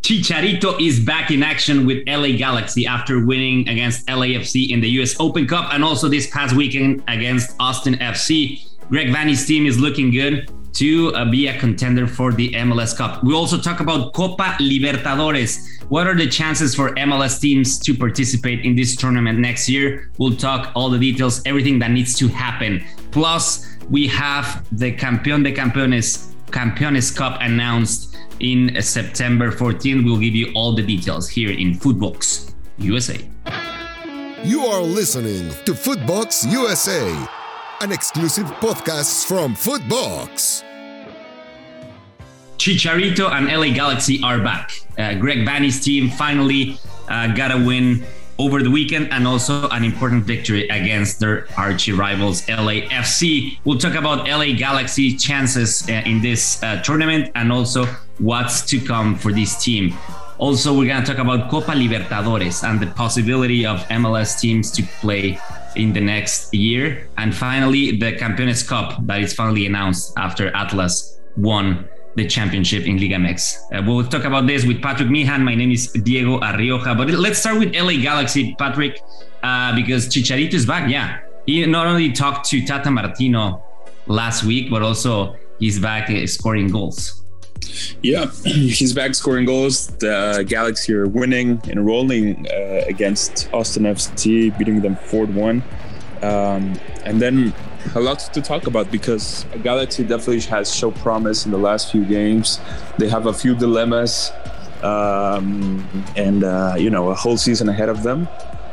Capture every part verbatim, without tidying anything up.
Chicharito is back in action with L A Galaxy after winning against L A F C in the U S Open Cup and also this past weekend against Austin F C. Greg Vanney's team is looking good to uh, be a contender for the M L S Cup. We also talk about Copa Libertadores. What are the chances for M L S teams to participate in this tournament next year? We'll talk all the details, everything that needs to happen. Plus, we have the Campeón de Campeones, Campeones Cup announced in September fourteenth. We'll give you all the details here in Footbox U S A. You are listening to Footbox U S A, an exclusive podcast from Footbox. Chicharito and L A Galaxy are back. Uh, Greg Vanney's team finally uh, got a win over the weekend and also an important victory against their archie rivals L A F C. We'll talk about L A Galaxy chances uh, in this uh, tournament and also what's to come for this team. Also, we're going to talk about Copa Libertadores and the possibility of M L S teams to play in the next year. And finally, the Campeones Cup that is finally announced after Atlas won the championship in Liga M X. Uh, we'll talk about this with Patrick Meehan. My name is Diego Arrioja, but let's start with L A Galaxy, Patrick, uh, because Chicharito is back. Yeah, he not only talked to Tata Martino last week, but also he's back uh, scoring goals. Yeah, he's back scoring goals. The Galaxy are winning and rolling uh, against Austin F C, beating them four to one. Um, and then a lot to talk about because Galaxy definitely has shown promise in the last few games. They have a few dilemmas um, and, uh, you know, a whole season ahead of them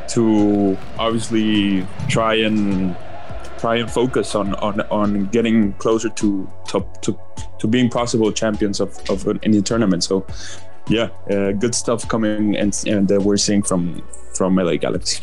to obviously try and try and focus on on, on getting closer to, to to to being possible champions of, of any tournament. So, yeah, uh, good stuff coming and, and uh, we're seeing from, from L A Galaxy.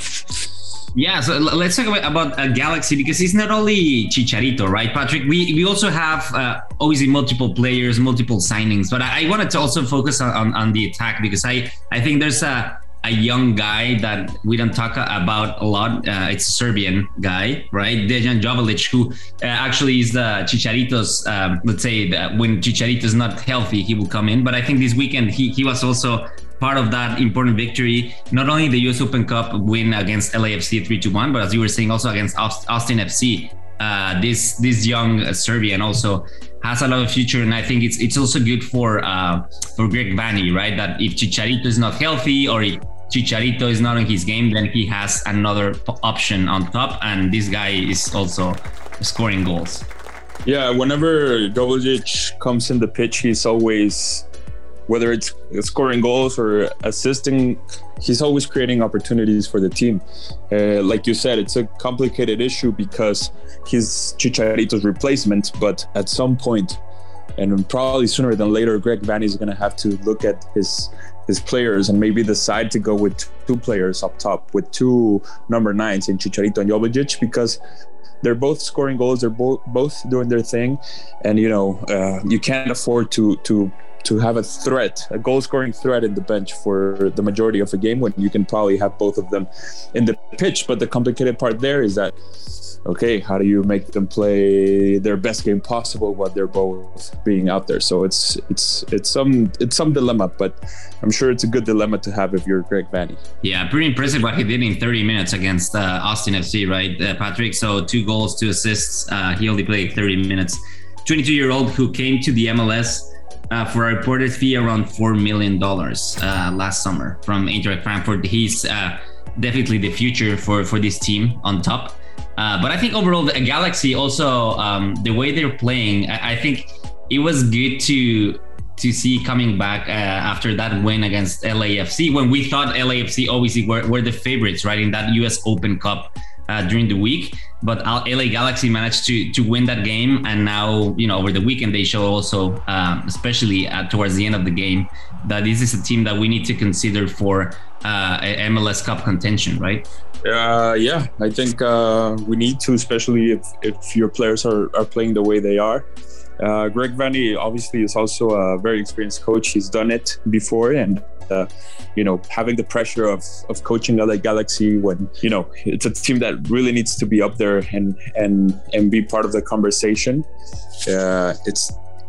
Yeah, so let's talk about, about uh, Galaxy because it's not only Chicharito, right, Patrick? We we also have uh, obviously multiple players, multiple signings, but I, I wanted to also focus on, on, on the attack because I, I think there's a, a young guy that we don't talk about a lot. Uh, it's a Serbian guy, right? Dejan Jovalic, who uh, actually is the Chicharito's, um, let's say that when Chicharito is not healthy, he will come in. But I think this weekend he, he was also part of that important victory, not only the U S Open Cup win against L A F C three to one, but as you were saying, also against Austin F C. Uh, this this young uh, Serbian also has a lot of future, and I think it's it's also good for uh, for Greg Vanney, right? That if Chicharito is not healthy or if Chicharito is not in his game, then he has another option on top, and this guy is also scoring goals. Yeah, whenever Jovalic comes in the pitch, he's always, whether it's scoring goals or assisting, he's always creating opportunities for the team. Uh, like you said, it's a complicated issue because he's Chicharito's replacement, but at some point, and probably sooner than later, Greg Vanney is going to have to look at his his players and maybe decide to go with two players up top, with two number nines in Chicharito and Jovalic, because they're both scoring goals. They're both both doing their thing, and you know uh, you can't afford to to. to have a threat, a goal-scoring threat in the bench for the majority of a game when you can probably have both of them in the pitch. But the complicated part there is that, okay, how do you make them play their best game possible while they're both being out there? So it's it's it's some it's some dilemma, but I'm sure it's a good dilemma to have if you're Greg Vanney. Yeah, pretty impressive what he did in thirty minutes against uh, Austin F C, right, uh, Patrick? So two goals, two assists. Uh, he only played thirty minutes. twenty-two-year-old who came to the M L S Uh, for a reported fee around four million dollars uh, last summer from Eintracht Frankfurt. He's uh, definitely the future for, for this team on top. Uh, but I think overall, the Galaxy also, um, the way they're playing, I, I think it was good to to see coming back uh, after that win against L A F C, when we thought L A F C obviously were, were the favorites, right, in that U S Open Cup uh, during the week. But L A Galaxy managed to to win that game, and now, you know, over the weekend they show also, um, especially uh, towards the end of the game, that this is a team that we need to consider for uh, M L S Cup contention, right? Uh, yeah, I think uh, we need to, especially if, if your players are, are playing the way they are. Uh, Greg Vanney obviously is also a very experienced coach. He's done it before, and uh, you know, having the pressure of of coaching L A Galaxy when, you know, it's a team that really needs to be up there and and and be part of the conversation. Uh, it's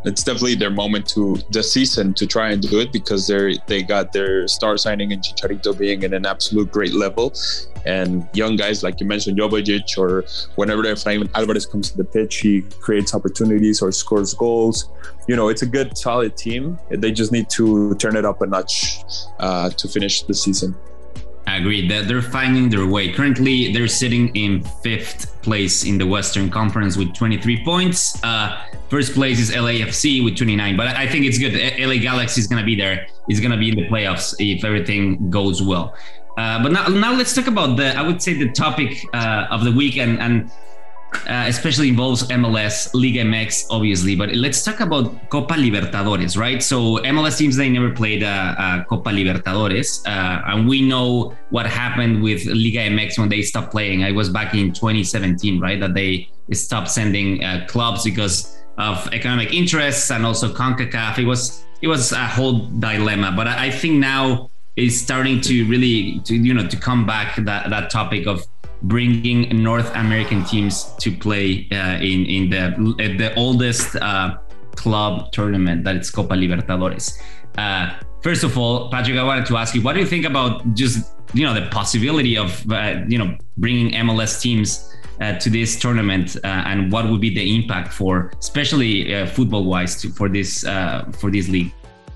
it's definitely their moment to the season to try and do it, because they're they got their star signing and Chicharito being in an absolute great level, and young guys like you mentioned, Jovic, or whenever Efrain Alvarez comes to the pitch, he creates opportunities or scores goals. You know, it's a good, solid team. They just need to turn it up a notch uh, to finish the season. I agree that they're finding their way. Currently, they're sitting in fifth place in the Western Conference with twenty-three points. Uh, first place is L A F C with twenty-nine, but I think it's good. L A Galaxy is going to be there. It's going to be in the playoffs if everything goes well. Uh, but now, now let's talk about the, I would say, the topic uh, of the week, and, and uh, especially involves M L S, Liga M X, obviously. But let's talk about Copa Libertadores, right? So M L S teams, they never played uh, uh, Copa Libertadores. Uh, and we know what happened with Liga M X when they stopped playing. I was back in twenty seventeen, right? That they stopped sending uh, clubs because of economic interests, and also CONCACAF. It was, it was a whole dilemma. But I, I think now is starting to really, to, you know, to come back that, that topic of bringing North American teams to play uh, in in the the oldest uh, club tournament, that it's Copa Libertadores. Uh, first of all, Patrick, I wanted to ask you, what do you think about just, you know, the possibility of uh, you know, bringing M L S teams uh, to this tournament, uh, and what would be the impact for, especially uh, football-wise, to, for this uh, for this league?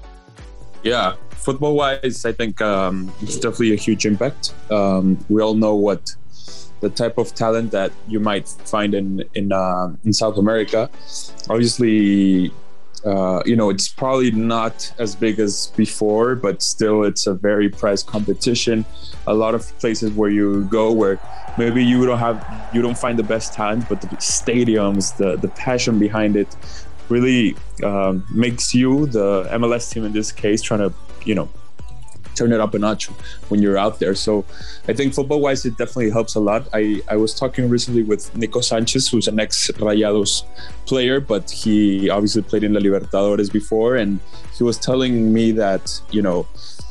Yeah, football-wise, I think um, it's definitely a huge impact. Um, we all know what the type of talent that you might find in in uh, in South America. Obviously, uh, you know, it's probably not as big as before, but still, it's a very prized competition. A lot of places where you go, where maybe you don't have, you don't find the best talent, but the stadiums, the the passion behind it, really um, makes you, the M L S team in this case, trying to, you know, turn it up a notch when you're out there. So I think football-wise, it definitely helps a lot. I, I was talking recently with Nico Sanchez, who's an ex-Rayados player, but he obviously played in La Libertadores before, and he was telling me that, you know,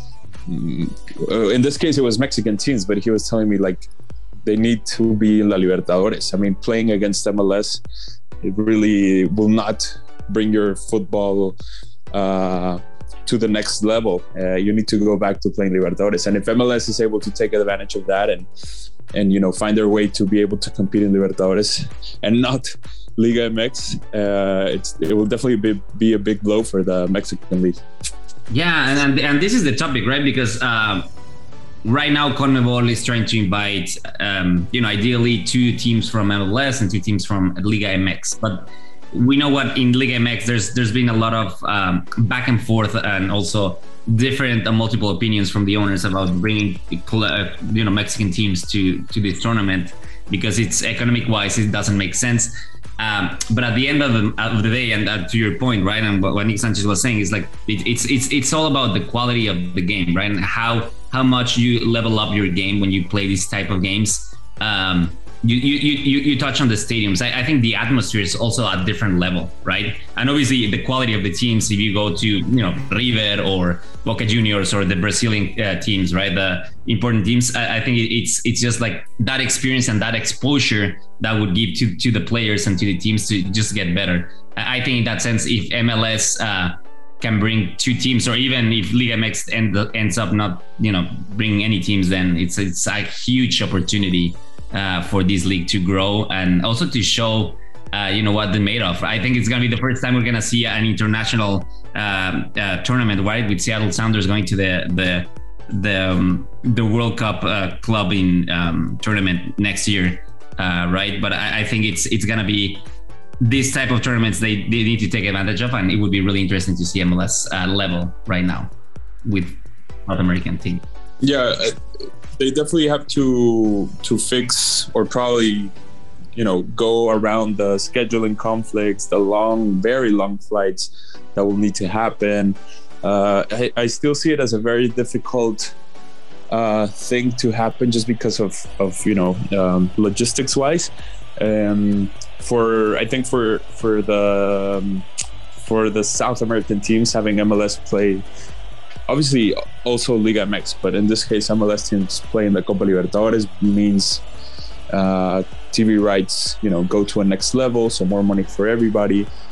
in this case, it was Mexican teams, but he was telling me, like, they need to be in La Libertadores. I mean, playing against M L S, it really will not bring your football uh, to the next level. Uh, you need to go back to playing Libertadores, and if M L S is able to take advantage of that and and you know, find their way to be able to compete in Libertadores and not Liga M X, uh, it's it will definitely be, be a big blow for the Mexican league. Yeah, and and, and this is the topic, right? Because um, right now CONMEBOL is trying to invite um, you know, ideally two teams from M L S and two teams from Liga M X, but we know what in Liga M X, there's there's been a lot of um, back and forth, and also different uh, multiple opinions from the owners about bringing uh, you know, Mexican teams to to this tournament, because it's economic wise, it doesn't make sense. Um, but at the end of the, of the day, and uh, to your point, right, and what, what Nick Sanchez was saying is, like, it, it's it's it's all about the quality of the game, right, and how how much you level up your game when you play these type of games. Um, You, you you you touch on the stadiums. I, I think the atmosphere is also at a different level, right? And obviously the quality of the teams, if you go to, you know, River or Boca Juniors or the Brazilian uh, teams, right? The important teams, I, I think it's it's just like that experience and that exposure that would give to, to the players and to the teams to just get better. I, I think in that sense, if M L S uh, can bring two teams, or even if Liga M X end, ends up not, you know, bringing any teams, then it's it's a huge opportunity Uh, for this league to grow, and also to show, uh, you know, what they're made of. I think it's going to be the first time we're going to see an international um, uh, tournament, right? With Seattle Sounders going to the the the um, the World Cup uh, club in um, tournament next year, uh, right? But I, I think it's it's going to be this type of tournaments they, they need to take advantage of, and it would be really interesting to see M L S uh, level right now with North American team. Yeah. I- They definitely have to to fix, or probably, you know, go around the scheduling conflicts, the long, very long flights that will need to happen. Uh, I, I still see it as a very difficult uh, thing to happen, just because of, of you know, um, logistics wise. Um, for I think for for the um, for the South American teams, having M L S play, obviously also Liga M X, but in this case, M L S teams playing the Copa Libertadores means uh, T V rights, you know, go to a next level, so more money for everybody.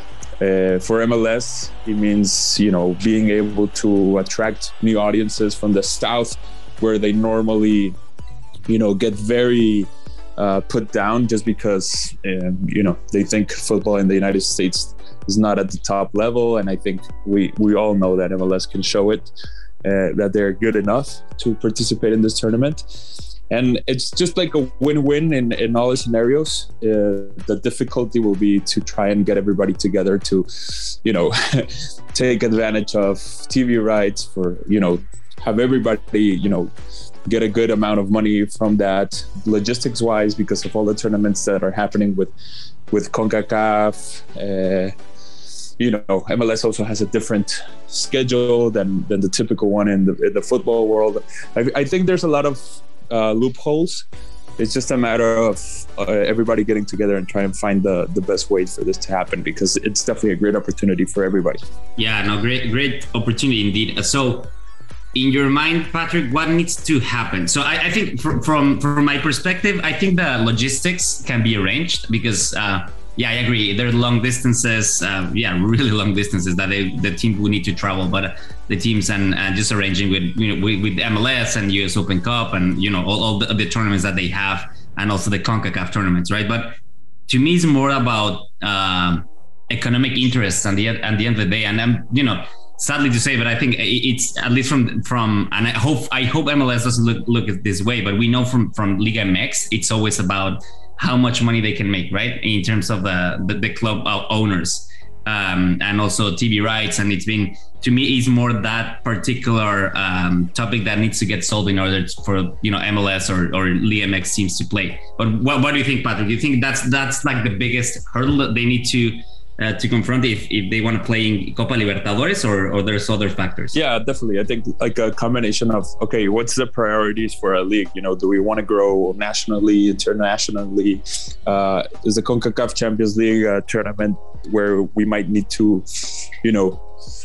Uh, for M L S, it means, you know, being able to attract new audiences from the South, where they normally, you know, get very uh, put down just because, uh, you know, they think football in the United States is not at the top level. And I think we, we all know that M L S can show it, uh, that they're good enough to participate in this tournament. And it's just like a win-win in, in all the scenarios. Uh, the difficulty will be to try and get everybody together to, you know, take advantage of T V rights for, you know, have everybody, you know, get a good amount of money from that logistics-wise, because of all the tournaments that are happening with, with CONCACAF. Uh, you know, M L S also has a different schedule than, than the typical one in the, in the football world. I, I think there's a lot of Uh, loopholes. It's just a matter of uh, everybody getting together and trying to find the, the best way for this to happen, because it's definitely a great opportunity for everybody. Yeah, no, great, great opportunity indeed. So, in your mind, Patrick, what needs to happen? So, I, I think from, from from my perspective, I think the logistics can be arranged because, uh, yeah, I agree. There are long distances, uh, yeah, really long distances that they, the team will need to travel, but. Uh, the teams and, and just arranging with, you know, with, with M L S and U S Open Cup and, you know, all, all the, the tournaments that they have, and also the CONCACAF tournaments, right? But to me, it's more about um, economic interests at the, at the end of the day. And I'm, you know, sadly to say, but I think it's at least from, from and I hope I hope M L S doesn't look, look at this way, but we know from, from Liga M X, it's always about how much money they can make, right? In terms of the, the, the club owners. Um, and also T V rights, and it's been, to me, is more that particular um, topic that needs to get solved in order for, you know, M L S or, or Liga M X teams to play. But what, what do you think, Patrick? Do you think that's that's like the biggest hurdle that they need to uh, to confront if, if they want to play in Copa Libertadores, or, or there's other factors? Yeah, definitely. I think like a combination of, okay, what's the priorities for a league? You know, do we want to grow nationally, internationally? Uh, is the CONCACAF Champions League uh, tournament where we might need to, you know,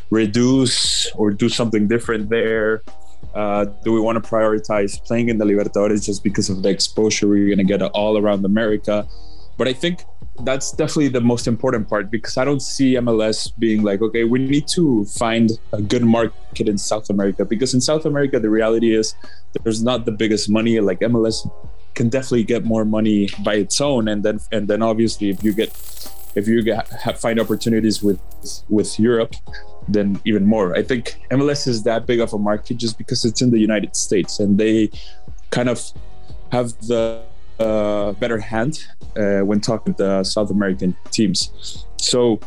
reduce or do something different there? Uh, do we want to prioritize playing in the Libertadores just because of the exposure we're going to get all around America? But I think that's definitely the most important part, because I don't see M L S being like, okay, we need to find a good market in South America, because in South America, the reality is there's not the biggest money. Like M L S can definitely get more money by its own. And then, and then obviously if you get, if you get, have, find opportunities with, with Europe, then even more. I think M L S is that big of a market just because it's in the United States, and they kind of have the uh, better hand uh, when talking to the South American teams. So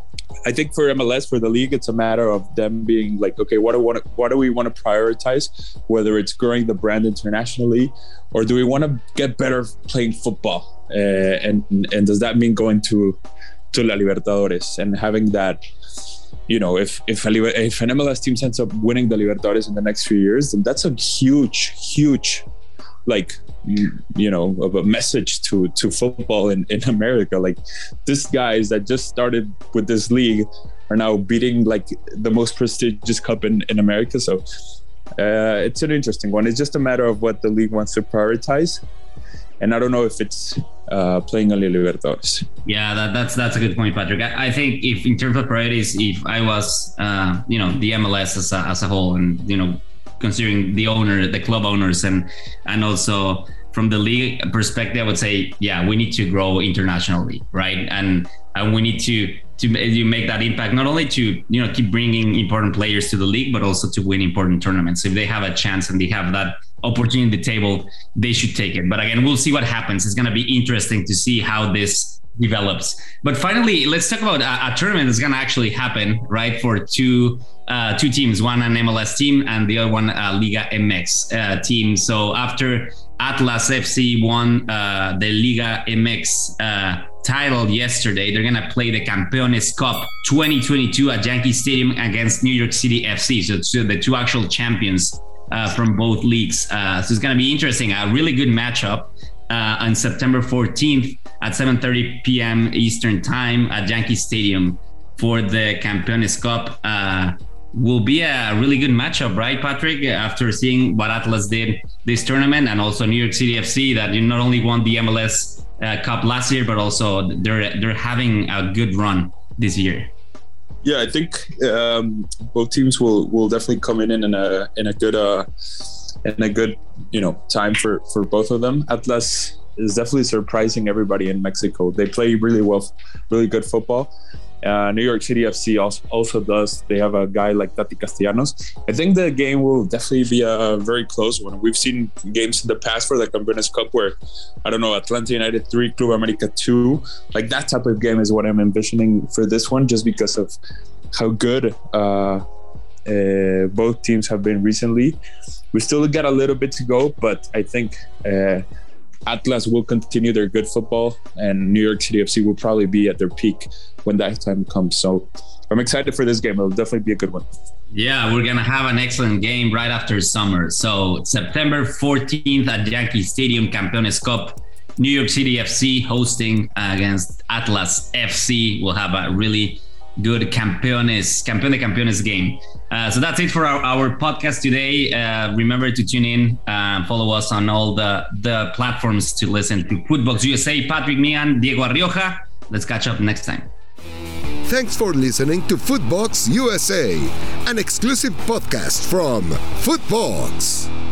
I think for M L S, for the league, it's a matter of them being like, okay, what do we want to, what do we want to prioritize? Whether it's growing the brand internationally, or do we want to get better playing football? Uh, and and does that mean going to to La Libertadores and having that? You know, if if, a, if an M L S team ends up winning the Libertadores in the next few years, then that's a huge, huge, like, you know, of a message to to football in, in America. Like, these guys that just started with this league are now beating like the most prestigious cup in, in America. So uh, it's an interesting one. It's just a matter of what the league wants to prioritize. And I don't know if it's uh, playing only Libertadores. Yeah, that, that's that's a good point, Patrick. I, I think if in terms of priorities, if I was, uh, you know, the M L S as a, as a whole, and, you know, considering the owner, the club owners, and and also from the league perspective, I would say, yeah, we need to grow internationally, right? And and we need to to you make that impact, not only to, you know, keep bringing important players to the league, but also to win important tournaments. If they have a chance and they have that opportunity at the table, they should take it. But again, we'll see what happens. It's going to be interesting to see how this develops. But finally, let's talk about a, a tournament that's going to actually happen, right? For two uh, two teams, one an M L S team and the other one a Liga M X uh, team. So after Atlas F C won uh, the Liga M X uh, title yesterday, they're going to play the Campeones Cup twenty twenty-two at Yankee Stadium against New York City F C. So, so the two actual champions uh, from both leagues. Uh, so it's going to be interesting. A really good matchup uh, on September fourteenth at seven thirty p.m. Eastern time at Yankee Stadium for the Campeones Cup. Uh, will be a really good matchup, right, Patrick? After seeing what Atlas did this tournament, and also New York City F C that not only won the M L S uh, Cup last year, but also they're they're having a good run this year. Yeah, I think um, both teams will, will definitely come in in a in a good uh, in a good you know time for, for both of them. Atlas is definitely surprising everybody in Mexico. They play really well, really good football. Uh, New York City F C also, also does. They have a guy like Tati Castellanos. I think the game will definitely be a very close one. We've seen games in the past for the Campeones Cup where, I don't know, Atlanta United three, Club America two. Like that type of game is what I'm envisioning for this one, just because of how good uh, uh, both teams have been recently. We still got a little bit to go, but I think uh, Atlas will continue their good football, and New York City F C will probably be at their peak when that time comes. So I'm excited for this game. It'll definitely be a good one. Yeah, we're going to have an excellent game right after summer. So September fourteenth at Yankee Stadium, Campeones Cup, New York City F C hosting against Atlas F C. We'll have a really good Campeones, Campeón de Campeones game. Uh, so that's it for our, our podcast today. Uh, remember to tune in, uh, follow us on all the, the platforms to listen to Footbox U S A. Patrick Meehan, Diego Arrioja. Let's catch up next time. Thanks for listening to Footbox U S A, an exclusive podcast from Footbox.